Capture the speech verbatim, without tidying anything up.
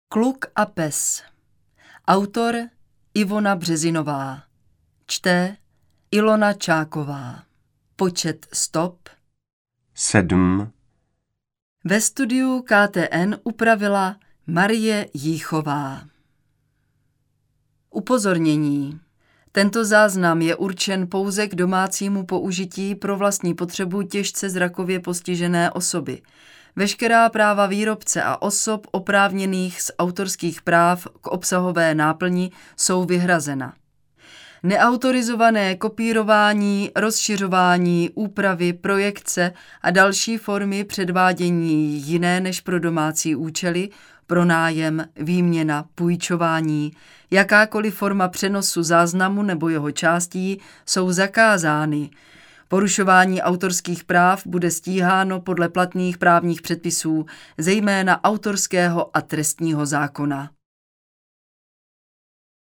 Kluk a pes. Autor Ivona Březinová. Čte Ilona Čáková. Počet stop sedm. Ve studiu K T N upravila Marie Jíchová. Upozornění. Tento záznam je určen pouze k domácímu použití pro vlastní potřebu těžce zrakově postižené osoby. Veškerá práva výrobce a osob oprávněných z autorských práv k obsahové náplni jsou vyhrazena. Neautorizované kopírování, rozšiřování, úpravy, projekce a další formy předvádění jiné než pro domácí účely, pronájem, výměna, půjčování, jakákoliv forma přenosu záznamu nebo jeho částí jsou zakázány. Porušování autorských práv bude stíháno podle platných právních předpisů, zejména autorského a trestního zákona.